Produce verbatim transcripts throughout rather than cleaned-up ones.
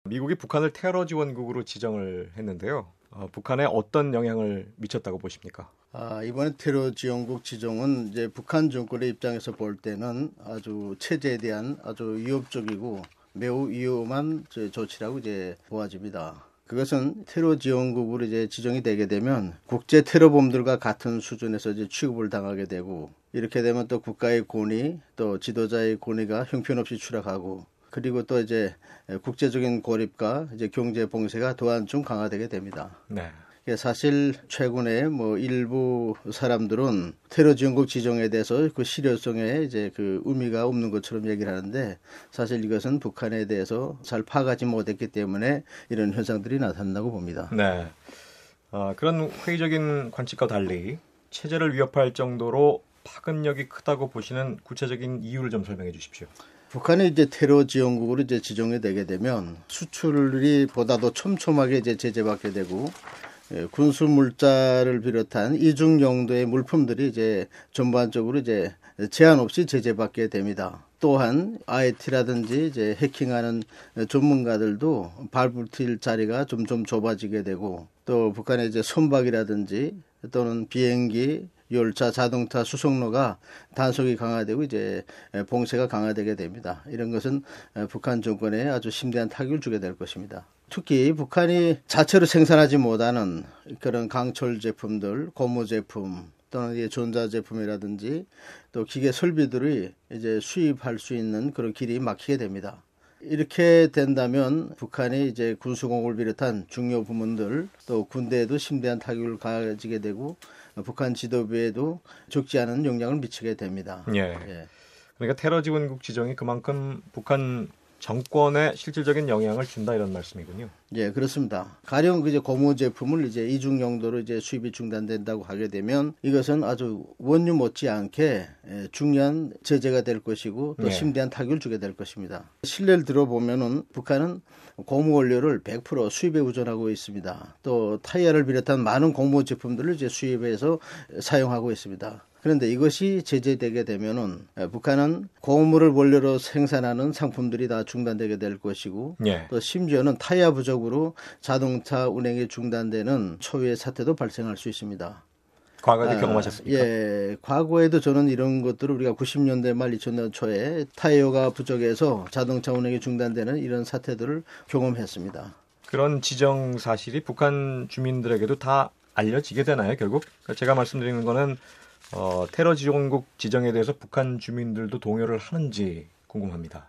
미국이 북한을 테러 지원국으로 지정을 했는데요. 어, 북한에 어떤 영향을 미쳤다고 보십니까? 아, 이번에 테러 지원국 지정은 이제 북한 정권의 입장에서 볼 때는 아주 체제에 대한 아주 위협적이고 매우 위험한 조치라고 이제 보아집니다. 그것은 테러 지원국으로 이제 지정이 되게 되면 국제 테러범들과 같은 수준에서 이제 취급을 당하게 되고, 이렇게 되면 또 국가의 권위, 또 지도자의 권위가 형편없이 추락하고, 그리고 또 이제 국제적인 고립과 이제 경제 봉쇄가 또한 좀 강화되게 됩니다. 네. 사실 최근에 뭐 일부 사람들은 테러 지원국 지정에 대해서 그 실효성에 이제 그 의미가 없는 것처럼 얘기를 하는데, 사실 이것은 북한에 대해서 잘 파악하지 못했기 때문에 이런 현상들이 나타난다고 봅니다. 네. 어, 그런 회의적인 관측과 달리 체제를 위협할 정도로 파급력이 크다고 보시는 구체적인 이유를 좀 설명해 주십시오. 북한이 이제 테러 지원국으로 이제 지정이 되게 되면 수출이 보다도 촘촘하게 이제 제재받게 되고, 예, 군수 물자를 비롯한 이중 용도의 물품들이 이제 전반적으로 이제 제한 없이 제재받게 됩니다. 또한 아이티라든지 이제 해킹하는 전문가들도 발붙일 자리가 점점 좁아지게 되고, 또 북한의 이제 선박이라든지 또는 비행기, 열차, 자동차, 수송로가 단속이 강화되고 이제 봉쇄가 강화되게 됩니다. 이런 것은 북한 정권에 아주 심대한 타격을 주게 될 것입니다. 특히 북한이 자체로 생산하지 못하는 그런 강철 제품들, 고무 제품 또는 전자 제품이라든지 또 기계 설비들이 이제 수입할 수 있는 그런 길이 막히게 됩니다. 이렇게 된다면 북한이 이제 군수공을 비롯한 중요 부문들, 또 군대에도 심대한 타격을 가지게 되고 북한 지도부에도 적지 않은 영향을 미치게 됩니다. 예. 예. 그러니까 테러 지원국 지정이 그만큼 북한 정권에 실질적인 영향을 준다, 이런 말씀이군요. 예, 그렇습니다. 가령 이제 고무 제품을 이제 이중 용도로 이제 수입이 중단된다고 하게 되면 이것은 아주 원유 못지않게 중요한 제재가 될 것이고 또 예. 심대한 타격을 주게 될 것입니다. 신뢰를 들어보면은 북한은 고무 원료를 백 퍼센트 수입에 의존하고 있습니다. 또 타이어를 비롯한 많은 고무 제품들을 이제 수입해서 사용하고 있습니다. 그런데 이것이 제재되게 되면은 북한은 고무를 원료로 생산하는 상품들이 다 중단되게 될 것이고, 예. 또 심지어는 타이어 부족으로 자동차 운행이 중단되는 초유의 사태도 발생할 수 있습니다. 과거에도 아, 경험하셨습니까? 예, 과거에도 저는 이런 것들을 우리가 구십 년대 말 이천 년 초에 타이어가 부족해서 자동차 운행이 중단되는 이런 사태들을 경험했습니다. 그런 지정 사실이 북한 주민들에게도 다 알려지게 되나요, 결국? 제가 말씀드리는 거는 어, 테러 지원국 지정에 대해서 북한 주민들도 동요를 하는지 궁금합니다.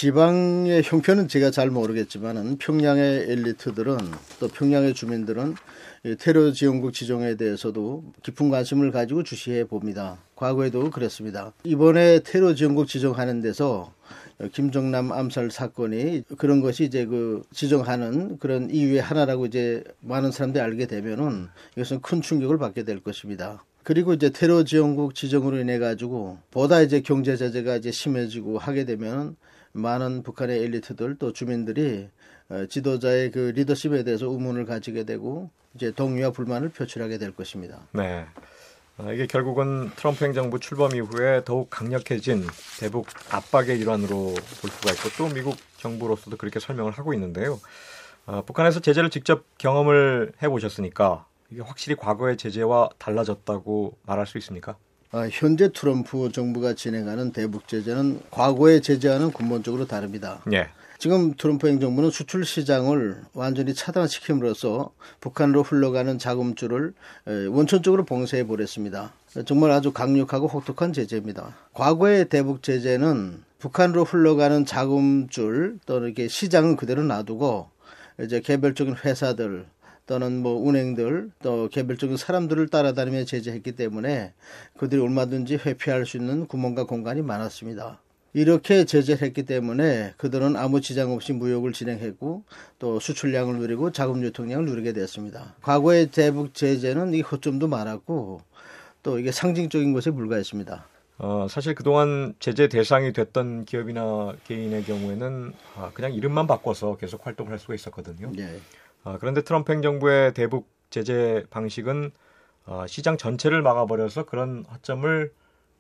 지방의 형편은 제가 잘 모르겠지만 평양의 엘리트들은 또 평양의 주민들은 테러 지원국 지정에 대해서도 깊은 관심을 가지고 주시해 봅니다. 과거에도 그랬습니다. 이번에 테러 지원국 지정하는 데서 김정남 암살 사건이 그런 것이 이제 그 지정하는 그런 이유의 하나라고 이제 많은 사람들이 알게 되면은 이것은 큰 충격을 받게 될 것입니다. 그리고 이제 테러 지원국 지정으로 인해 가지고 보다 이제 경제 제재가 이제 심해지고 하게 되면 많은 북한의 엘리트들 또 주민들이 지도자의 그 리더십에 대해서 의문을 가지게 되고 이제 동의와 불만을 표출하게 될 것입니다. 네. 이게 결국은 트럼프 행정부 출범 이후에 더욱 강력해진 대북 압박의 일환으로 볼 수가 있고, 또 미국 정부로서도 그렇게 설명을 하고 있는데요. 어, 북한에서 제재를 직접 경험을 해보셨으니까 이게 확실히 과거의 제재와 달라졌다고 말할 수 있습니까? 아, 현재 트럼프 정부가 진행하는 대북 제재는 과거의 제재와는 근본적으로 다릅니다. 예. 지금 트럼프 행정부는 수출 시장을 완전히 차단시킴으로써 북한으로 흘러가는 자금줄을 원천적으로 봉쇄해 버렸습니다. 정말 아주 강력하고 혹독한 제재입니다. 과거의 대북 제재는 북한으로 흘러가는 자금줄 또는 이렇게 시장은 그대로 놔두고 이제 개별적인 회사들 또는 뭐 은행들 또 개별적인 사람들을 따라다니며 제재했기 때문에 그들이 얼마든지 회피할 수 있는 구멍과 공간이 많았습니다. 이렇게 제재를 했기 때문에 그들은 아무 지장 없이 무역을 진행했고 또 수출량을 누리고 자금 유통량을 누리게 됐습니다. 과거의 대북 제재는 이 허점도 많았고 또 이게 상징적인 것에 불과했습니다. 어, 사실 그동안 제재 대상이 됐던 기업이나 개인의 경우에는 아, 그냥 이름만 바꿔서 계속 활동할 수가 있었거든요. 네. 아, 그런데 트럼프 행정부의 대북 제재 방식은 어, 시장 전체를 막아버려서 그런 허점을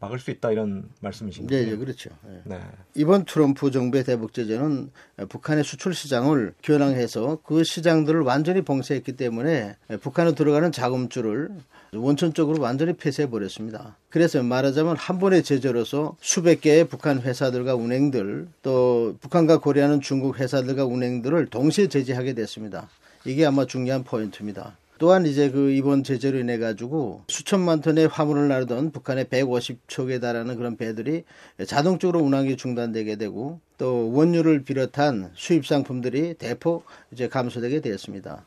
막을 수 있다 이런 말씀이신가요? 네, 네, 그렇죠. 네. 네. 이번 트럼프 정부의 대북 제재는 북한의 수출 시장을 겨냥해서 그 시장들을 완전히 봉쇄했기 때문에 북한에 들어가는 자금줄을 원천적으로 완전히 폐쇄해 버렸습니다. 그래서 말하자면 한 번의 제재로서 수백 개의 북한 회사들과 운행들, 또 북한과 거래하는 중국 회사들과 운행들을 동시에 제재하게 됐습니다. 이게 아마 중요한 포인트입니다. 또한 이제 그 이번 제재로 인해 가지고 수천만 톤의 화물을 나르던 북한의 백오십 척에 달하는 그런 배들이 자동적으로 운항이 중단되게 되고, 또 원유를 비롯한 수입 상품들이 대폭 이제 감소되게 되었습니다.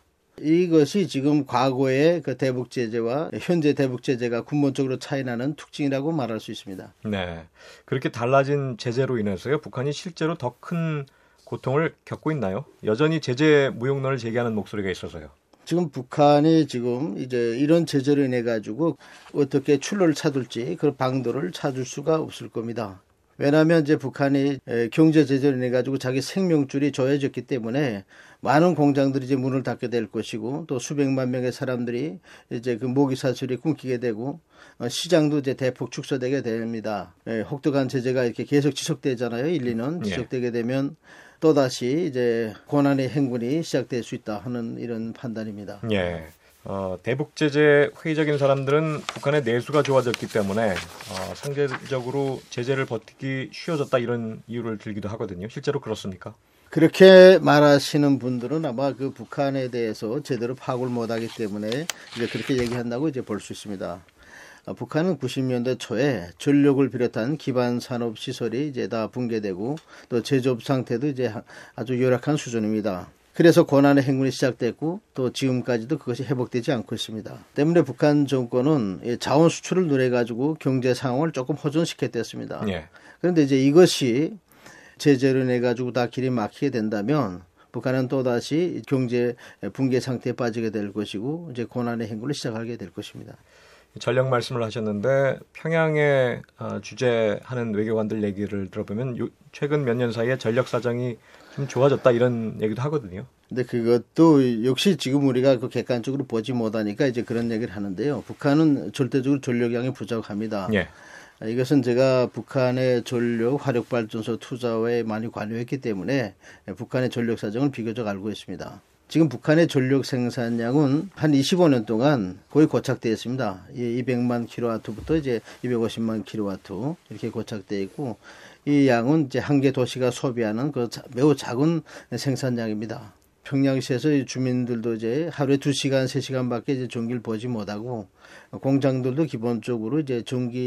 이것이 지금 과거의 그 대북 제재와 현재 대북 제재가 근본적으로 차이나는 특징이라고 말할 수 있습니다. 네, 그렇게 달라진 제재로 인해서요, 북한이 실제로 더 큰 고통을 겪고 있나요? 여전히 제재 무용론을 제기하는 목소리가 있어서요. 지금 북한이 지금 이제 이런 제재로 인해 가지고 어떻게 출路를 찾을지 그 방도를 찾을 수가 없을 겁니다. 왜냐하면 이제 북한이 경제 제재로 인해 가지고 자기 생명줄이 조여졌기 때문에 많은 공장들이 이제 문을 닫게 될 것이고, 또 수백만 명의 사람들이 이제 그 모기 사슬이 끊기게 되고, 시장도 이제 대폭 축소되게 됩니다. 혹독한 제재가 이렇게 계속 지속되잖아요. 일, 이 년 지속되게 되면 또다시 이제 고난의 행군이 시작될 수 있다 하는 이런 판단입니다. 예. 어, 대북 제재 회의적인 사람들은 북한의 내수가 좋아졌기 때문에 어, 상대적으로 제재를 버티기 쉬워졌다 이런 이유를 들기도 하거든요. 실제로 그렇습니까? 그렇게 말하시는 분들은 아마 그 북한에 대해서 제대로 파악을 못하기 때문에 이제 그렇게 얘기한다고 이제 볼 수 있습니다. 북한은 구십 년대 초에 전력을 비롯한 기반 산업 시설이 이제 다 붕괴되고, 또 제조업 상태도 이제 아주 열악한 수준입니다. 그래서 고난의 행군이 시작됐고, 또 지금까지도 그것이 회복되지 않고 있습니다. 때문에 북한 정권은 자원 수출을 누려 가지고 경제 상황을 조금 호전시켰댔습니다. 예. 그런데 이제 이것이 제재로 내 가지고 다 길이 막히게 된다면 북한은 또다시 경제 붕괴 상태에 빠지게 될 것이고, 이제 고난의 행군을 시작하게 될 것입니다. 전력 말씀을 하셨는데 평양에 주재하는 외교관들 얘기를 들어보면 요, 최근 몇 년 사이에 전력 사정이 좀 좋아졌다 이런 얘기도 하거든요. 근데 그것도 역시 지금 우리가 그 객관적으로 보지 못하니까 이제 그런 얘기를 하는데요. 북한은 절대적으로 전력량이 부족합니다. 예. 이것은 제가 북한의 전력 화력발전소 투자에 많이 관여했기 때문에 북한의 전력 사정을 비교적 알고 있습니다. 지금 북한의 전력 생산량은 한 이십오 년 동안 거의 고착되어 있습니다. 이백만 킬로와트부터 이제 이백오십만 킬로와트 이렇게 고착되어 있고, 이 양은 이제 한 개 도시가 소비하는 그 매우 작은 생산량입니다. 평양시에서 주민들도 이제 하루에 두 시간, 세 시간밖에 이제 전기를 보지 못하고, 공장들도 기본적으로 이제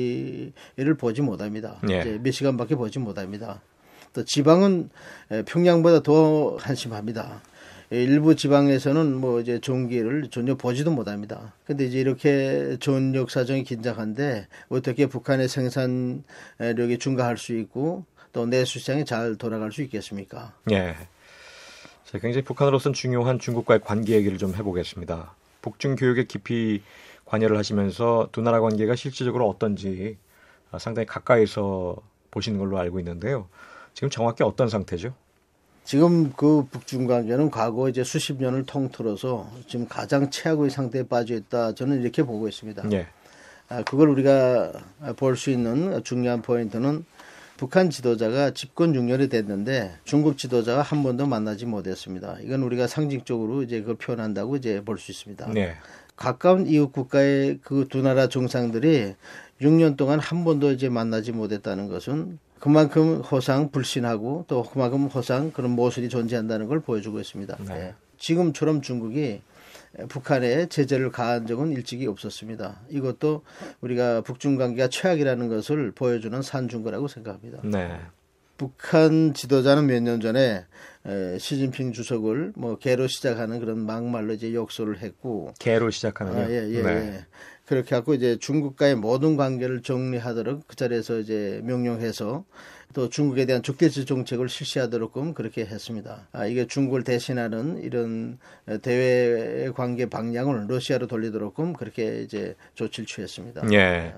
전기를 보지 못합니다. 예. 이제 몇 시간밖에 보지 못합니다. 또 지방은 평양보다 더 한심합니다. 일부 지방에서는 뭐 이제 전기를 전혀 보지도 못합니다. 근데 이제 이렇게 전력 사정이 긴장한데 어떻게 북한의 생산력이 증가할 수 있고 또 내수 시장이 잘 돌아갈 수 있겠습니까? 예. 자, 굉장히 북한으로서는 중요한 중국과의 관계 얘기를 좀 해보겠습니다. 북중 교육에 깊이 관여를 하시면서 두 나라 관계가 실질적으로 어떤지 상당히 가까이서 보시는 걸로 알고 있는데요. 지금 정확히 어떤 상태죠? 지금 그 북중 관계는 과거 이제 수십 년을 통틀어서 지금 가장 최악의 상태에 빠져 있다. 저는 이렇게 보고 있습니다. 예. 아, 그걸 우리가 볼 수 있는 중요한 포인트는 북한 지도자가 집권 육 년이 됐는데 중국 지도자가 한 번도 만나지 못했습니다. 이건 우리가 상징적으로 이제 그걸 표현한다고 이제 볼 수 있습니다. 예. 가까운 이웃 국가의 그 두 나라 정상들이 육 년 동안 한 번도 이제 만나지 못했다는 것은 그만큼 허상 불신하고 또 그만큼 허상 그런 모순이 존재한다는 걸 보여주고 있습니다. 네. 네. 지금처럼 중국이 북한에 제재를 가한 적은 일찍이 없었습니다. 이것도 우리가 북중 관계가 최악이라는 것을 보여주는 산증거라고 생각합니다. 네. 북한 지도자는 몇 년 전에 시진핑 주석을 뭐 개로 시작하는 그런 막말로 이제 욕설을 했고, 개로 시작하는요? 아, 예, 예, 네. 예. 그렇게 하고 이제 중국과의 모든 관계를 정리하도록 그 자리에서 이제 명령해서 또 중국에 대한 적대적 정책을 실시하도록끔 그렇게 했습니다. 아, 이게 중국을 대신하는 이런 대외 관계 방향을 러시아로 돌리도록끔 그렇게 이제 조치를 취했습니다. 예.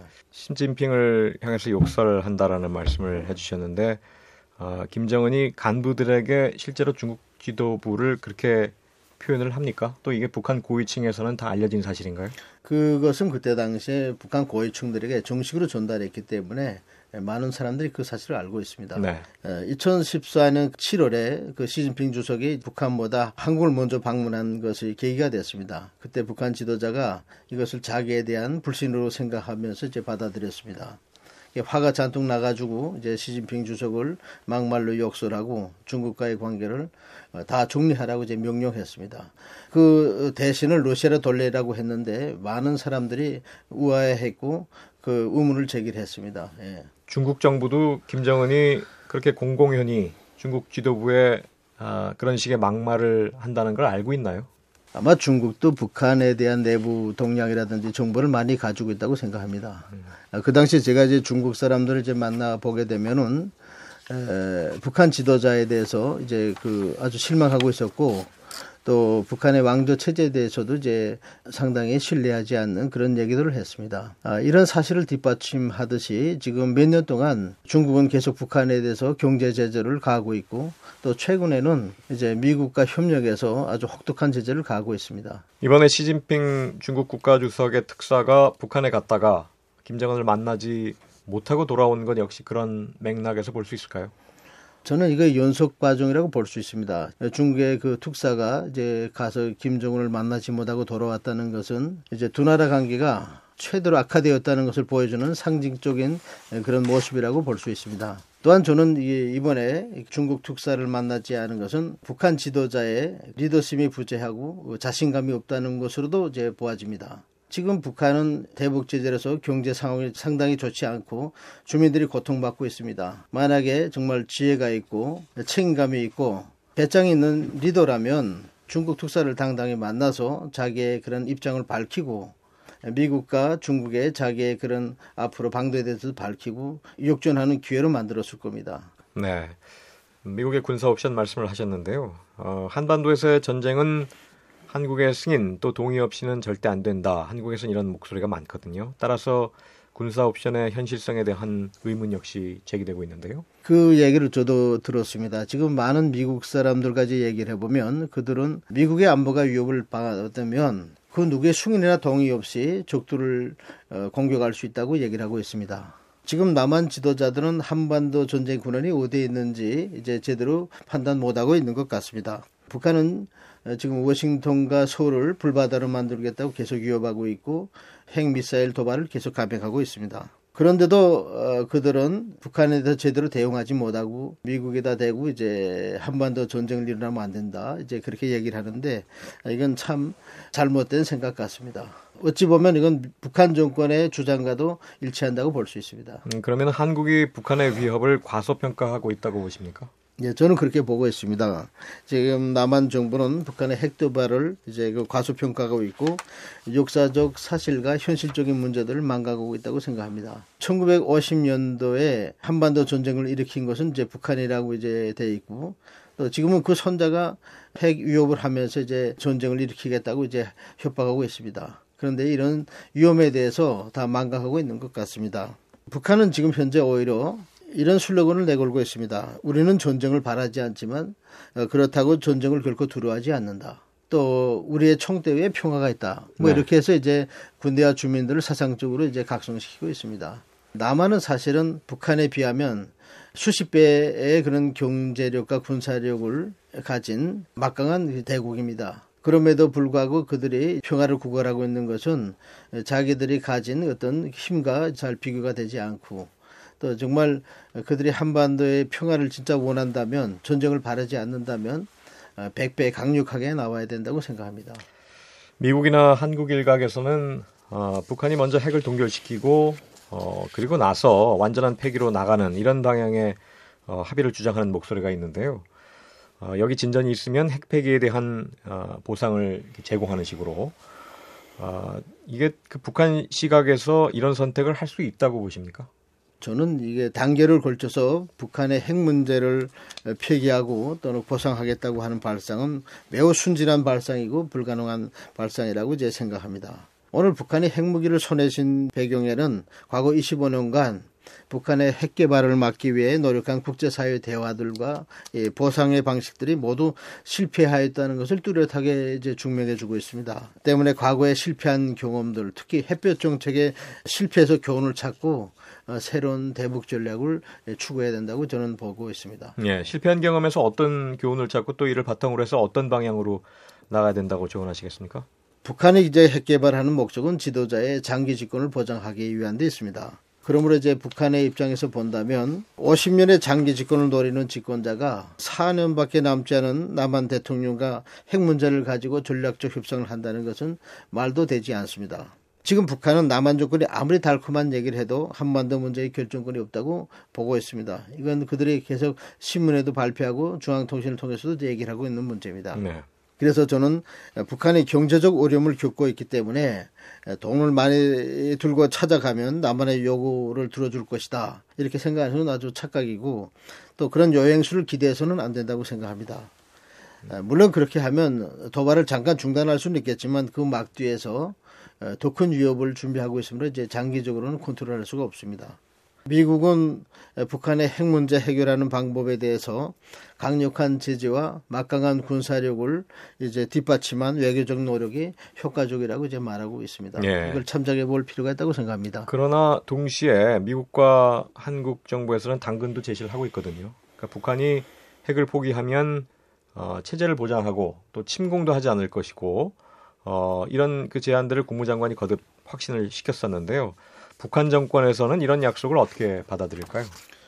시진핑을 향해서 욕설을 한다라는 말씀을 해주셨는데, 어, 김정은이 간부들에게 실제로 중국 지도부를 그렇게 표현을 합니까? 또 이게 북한 고위층에서는 다 알려진 사실인가요? 그것은 그때 당시에 북한 고위층들에게 정식으로 전달했기 때문에 많은 사람들이 그 사실을 알고 있습니다. 네. 이천십사 년 칠월에 그 시진핑 주석이 북한보다 한국을 먼저 방문한 것이 계기가 됐습니다. 그때 북한 지도자가 이것을 자기에 대한 불신으로 생각하면서 이제 받아들였습니다. 화가 잔뜩 나가지고 이제 시진핑 주석을 막말로 욕설하고 중국과의 관계를 다 정리하라고 이제 명령했습니다. 그 대신을 러시아로 돌리라고 했는데 많은 사람들이 우아해했고 그 의문을 제기했습니다. 예. 중국 정부도 김정은이 그렇게 공공연히 중국 지도부에 아, 그런 식의 막말을 한다는 걸 알고 있나요? 아마 중국도 북한에 대한 내부 동향이라든지 정보를 많이 가지고 있다고 생각합니다. 음. 그 당시 제가 이제 중국 사람들을 이제 만나 보게 되면은 에, 북한 지도자에 대해서 이제 그 아주 실망하고 있었고 또 북한의 왕조 체제에 대해서도 이제 상당히 신뢰하지 않는 그런 얘기들을 했습니다. 아, 이런 사실을 뒷받침하듯이 지금 몇 년 동안 중국은 계속 북한에 대해서 경제 제재를 가하고 있고 또 최근에는 이제 미국과 협력해서 아주 혹독한 제재를 가하고 있습니다. 이번에 시진핑 중국 국가주석의 특사가 북한에 갔다가 김정은을 만나지 못하고 돌아온 건 역시 그런 맥락에서 볼 수 있을까요? 저는 이거 연속 과정이라고 볼 수 있습니다. 중국의 그 특사가 이제 가서 김정은을 만나지 못하고 돌아왔다는 것은 이제 두 나라 관계가 최대로 악화되었다는 것을 보여주는 상징적인 그런 모습이라고 볼 수 있습니다. 또한 저는 이번에 중국 특사를 만나지 않은 것은 북한 지도자의 리더십이 부재하고 자신감이 없다는 것으로도 이제 보아집니다. 지금 북한은 대북 제재로서 경제 상황이 상당히 좋지 않고 주민들이 고통받고 있습니다. 만약에 정말 지혜가 있고 책임감이 있고 배짱이 있는 리더라면 중국 특사를 당당히 만나서 자기의 그런 입장을 밝히고 미국과 중국의 자기의 그런 앞으로 방도에 대해서 밝히고 역전하는 기회로 만들었을 겁니다. 네, 미국의 군사 옵션 말씀을 하셨는데요. 어, 한반도에서의 전쟁은 한국의 승인 또 동의 없이는 절대 안 된다. 한국에서는 이런 목소리가 많거든요. 따라서 군사 옵션의 현실성에 대한 의문 역시 제기되고 있는데요. 그 얘기를 저도 들었습니다. 지금 많은 미국 사람들까지 얘기를 해보면 그들은 미국의 안보가 위협을 받으면 그 누구의 승인이나 동의 없이 적들을 공격할 수 있다고 얘기를 하고 있습니다. 지금 남한 지도자들은 한반도 전쟁 군원이 어디에 있는지 이제 제대로 판단 못하고 있는 것 같습니다. 북한은 지금 워싱턴과 서울을 불바다로 만들겠다고 계속 위협하고 있고 핵미사일 도발을 계속 감행하고 있습니다. 그런데도 그들은 북한에 대해서 제대로 대응하지 못하고 미국에다 대고 이제 한반도 전쟁을 일어나면 안 된다. 이제 그렇게 얘기를 하는데 이건 참 잘못된 생각 같습니다. 어찌 보면 이건 북한 정권의 주장과도 일치한다고 볼 수 있습니다. 음, 그러면 한국이 북한의 위협을 과소평가하고 있다고 보십니까? 예, 저는 그렇게 보고 있습니다. 지금 남한 정부는 북한의 핵 도발을 이제 그 과소평가하고 있고 역사적 사실과 현실적인 문제들을 망각하고 있다고 생각합니다. 천구백오십 년도에 한반도 전쟁을 일으킨 것은 이제 북한이라고 이제 돼 있고 또 지금은 그 손자가 핵 위협을 하면서 이제 전쟁을 일으키겠다고 이제 협박하고 있습니다. 그런데 이런 위험에 대해서 다 망각하고 있는 것 같습니다. 북한은 지금 현재 오히려 이런 슬로건을 내걸고 있습니다. 우리는 전쟁을 바라지 않지만 그렇다고 전쟁을 결코 두려워하지 않는다. 또 우리의 총대위에 평화가 있다. 뭐 네. 이렇게 해서 이제 군대와 주민들을 사상적으로 이제 각성시키고 있습니다. 남한은 사실은 북한에 비하면 수십 배의 그런 경제력과 군사력을 가진 막강한 대국입니다. 그럼에도 불구하고 그들이 평화를 구걸하고 있는 것은 자기들이 가진 어떤 힘과 잘 비교가 되지 않고 또 정말 그들이 한반도의 평화를 진짜 원한다면 전쟁을 바라지 않는다면 백 배 강력하게 나와야 된다고 생각합니다. 미국이나 한국 일각에서는 어, 북한이 먼저 핵을 동결시키고 어, 그리고 나서 완전한 폐기로 나가는 이런 방향의 어, 합의를 주장하는 목소리가 있는데요. 어, 여기 진전이 있으면 핵 폐기에 대한 어, 보상을 제공하는 식으로 어, 이게 그 북한 시각에서 이런 선택을 할 수 있다고 보십니까? 저는 이게 단계를 걸쳐서 북한의 핵 문제를 폐기하고 또는 보상하겠다고 하는 발상은 매우 순진한 발상이고 불가능한 발상이라고 이제 생각합니다. 오늘 북한이 핵무기를 손에 쥔 배경에는 과거 이십오 년간 북한의 핵 개발을 막기 위해 노력한 국제사회 대화들과 보상의 방식들이 모두 실패하였다는 것을 뚜렷하게 이제 증명해주고 있습니다. 때문에 과거에 실패한 경험들, 특히 햇볕 정책에 실패해서 교훈을 찾고 새로운 대북 전략을 추구해야 된다고 저는 보고 있습니다. 예, 실패한 경험에서 어떤 교훈을 찾고 또 이를 바탕으로 해서 어떤 방향으로 나가야 된다고 조언하시겠습니까? 북한이 이제 핵 개발하는 목적은 지도자의 장기 집권을 보장하기 위한 데 있습니다. 그러므로 이제 북한의 입장에서 본다면 오십 년의 장기 집권을 노리는 집권자가 사 년밖에 남지 않은 남한 대통령과 핵 문제를 가지고 전략적 협상을 한다는 것은 말도 되지 않습니다. 지금 북한은 남한 정권이 아무리 달콤한 얘기를 해도 한반도 문제의 결정권이 없다고 보고 있습니다. 이건 그들이 계속 신문에도 발표하고 중앙통신을 통해서도 얘기를 하고 있는 문제입니다. 네. 그래서 저는 북한이 경제적 어려움을 겪고 있기 때문에 돈을 많이 들고 찾아가면 남한의 요구를 들어줄 것이다. 이렇게 생각하는 건 아주 착각이고 또 그런 여행수를 기대해서는 안 된다고 생각합니다. 물론 그렇게 하면 도발을 잠깐 중단할 수는 있겠지만 그 막 뒤에서 더 큰 위협을 준비하고 있으므로 이제 장기적으로는 컨트롤할 수가 없습니다. 미국은 북한의 핵 문제 해결하는 방법에 대해서 강력한 제재와 막강한 군사력을 이제 뒷받침한 외교적 노력이 효과적이라고 이제 말하고 있습니다. 예. 이걸 참작해 볼 필요가 있다고 생각합니다. 그러나 동시에 미국과 한국 정부에서는 당근도 제시를 하고 있거든요. 그러니까 북한이 핵을 포기하면 어, 체제를 보장하고 또 침공도 하지 않을 것이고 어, 이런 그 제안들을 국무장관이 거듭 확신을 시켰었는데요. 북한 정권에서는 이런 약속을 어떻게 받아들일까요?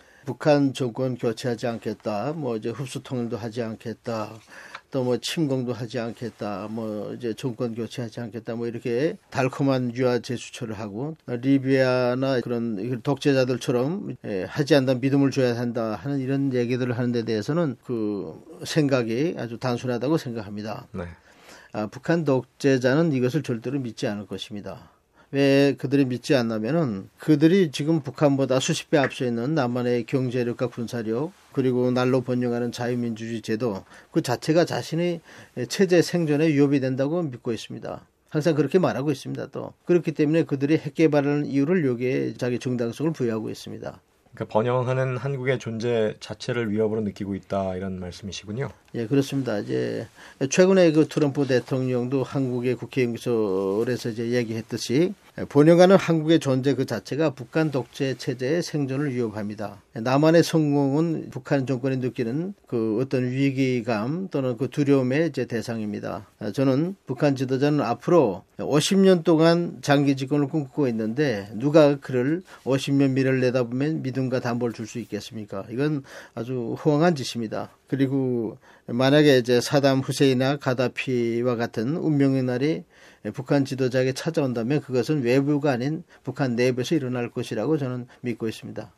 북한 정권 교체하지 않겠다, 뭐 이제 흡수 통일도 하지 않겠다, 또 뭐 침공도 하지 않겠다, 뭐 이제 정권 교체하지 않겠다, 뭐 이렇게 달콤한 유화 제스처를 하고 리비아나 그런 독재자들처럼 하지 않는 믿음을 줘야 한다 하는 이런 얘기들을 하는 데 대해서는 그 생각이 아주 단순하다고 생각합니다. 네. 아, 북한 독재자는 이것을 절대로 믿지 않을 것입니다. 왜 그들이 믿지 않냐면은 그들이 지금 북한보다 수십 배 앞서 있는 남한의 경제력과 군사력 그리고 날로 번영하는 자유민주주의 제도 그 자체가 자신의 체제 생존에 위협이 된다고 믿고 있습니다. 항상 그렇게 말하고 있습니다. 또 그렇기 때문에 그들이 핵 개발하는 이유를 여기에 자기 정당성을 부여하고 있습니다. 그러니까 번영하는 한국의 존재 자체를 위협으로 느끼고 있다 이런 말씀이시군요. 예, 그렇습니다. 이제 최근에 그 트럼프 대통령도 한국의 국회의원실에서 이제 얘기했듯이 번영하는 한국의 존재 그 자체가 북한 독재 체제의 생존을 위협합니다. 남한의 성공은 북한 정권이 느끼는 그 어떤 위기감 또는 그 두려움의 이제 대상입니다. 저는 북한 지도자는 앞으로 오십 년 동안 장기 집권을 꿈꾸고 있는데 누가 그를 오십 년 미래를 내다보면 믿음과 담보를 줄 수 있겠습니까? 이건 아주 허황한 짓입니다. 그리고 만약에 이제 사담 후세인이나 가다피와 같은 운명의 날이 북한 지도자에게 찾아온다면 그것은 외부가 아닌 북한 내부에서 일어날 것이라고 저는 믿고 있습니다.